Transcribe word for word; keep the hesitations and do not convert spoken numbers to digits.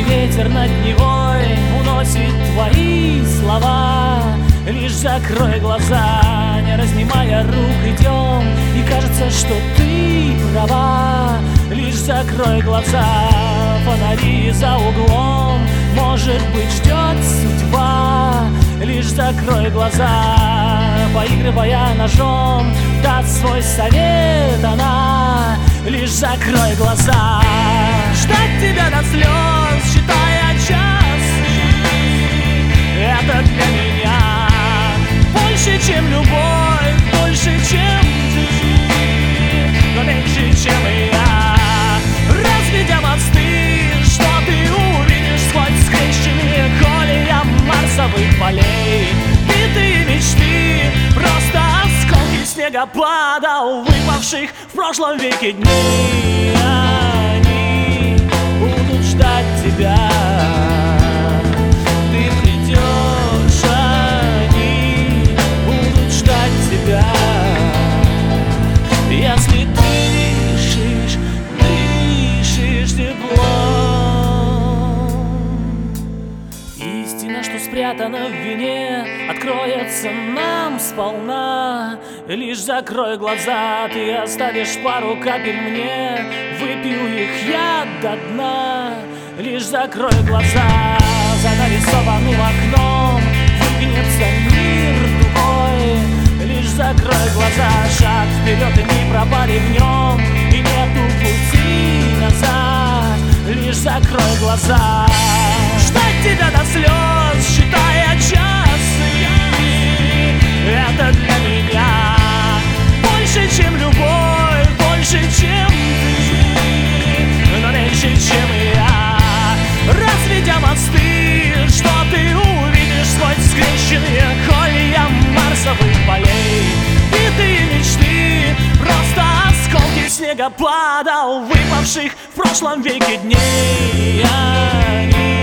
ветер над Невой уносит твои слова. Лишь закрой глаза, не разнимая рук, идем, и кажется, что ты права. Лишь закрой глаза, фонари за углом, может быть, ждет судьба. Лишь закрой глаза, поигрывая ножом, даст свой совет она. Лишь закрой глаза, ждать тебя до слез, считая часы, это для меня больше, чем любовь, больше, чем ты, но меньше, чем я. Разведя мосты, что ты увидишь сквозь скрещенные колея марсовых полей. Битые мечты, просто осколки снегопада, выпавших в прошлом веке дней. Они будут ждать тебя, ты придешь, они будут ждать тебя. Если дышишь, дышишь теплом. Истина, что спрятана в вине, откроется нам сполна. Лишь закрой глаза, ты оставишь пару капель мне, выпью их я до дна. Лишь закрой глаза, за нарисованным окном выгнется мир другой. Лишь закрой глаза, шаг вперед и не пропали в нем, и нету пути назад. Лишь закрой глаза, ждать тебя до слез, считая часы, это для меня больше, чем любовь, больше, чем ты, но меньше, чем я. Разведя мосты, что ты увидишь сквозь скрещенные колья марсовых полей. Битые мечты, просто осколки снегопада, выпавших в прошлом веке дней. Они